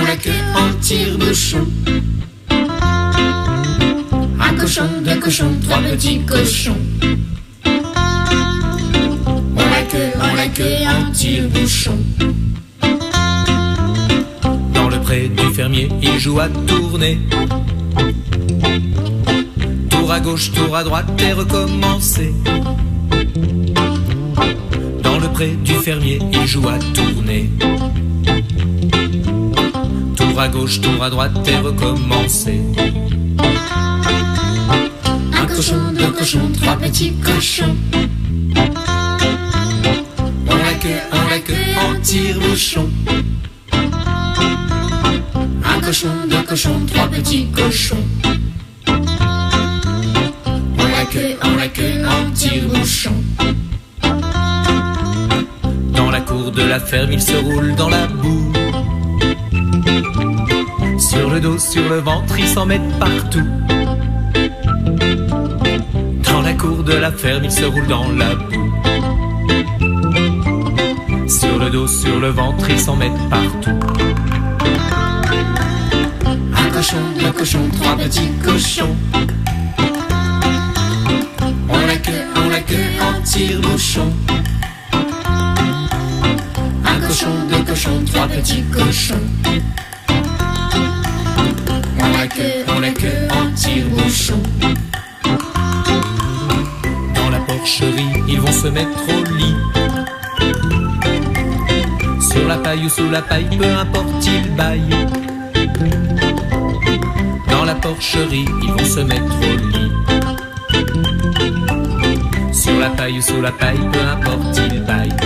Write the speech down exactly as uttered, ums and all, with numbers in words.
la queue en tire-bouchon. Un cochon, deux cochons, trois petits cochons. On la queue, on la queue en tire-bouchon. Dans le pré du fermier, il joue à tourner. Tour à gauche, tour à droite et recommencer. Dans le pré du fermier, il joue à tourner. Tour à gauche, tour à droite et recommencer. Un cochon, deux cochons, trois petits cochons. On la queue, on la queue en tire-bouchon. Un cochon, deux cochons, trois petits cochons. On la queue, on la queue en tire-bouchon. Dans la cour de la ferme, il se roule dans la boue. Sur le dos, sur le ventre, ils s'en mettent partout. Dans la cour de la ferme, il se roule dans la boue. Sur le dos, sur le ventre, ils s'en mettent partout. Un cochon, deux cochons, trois petits cochons. On la queue, on la queue en tire-bouchon. Un cochon, deux cochons, trois petits cochons. On la queue, on la queue en tire-bouchon. Dans la porcherie, ils vont se mettre au lit. Sur la paille ou sous la paille, peu importe, ils baillent. Dans la porcherie, ils vont se mettre au lit. Sur la paille ou sous la paille, peu importe, ils baillent.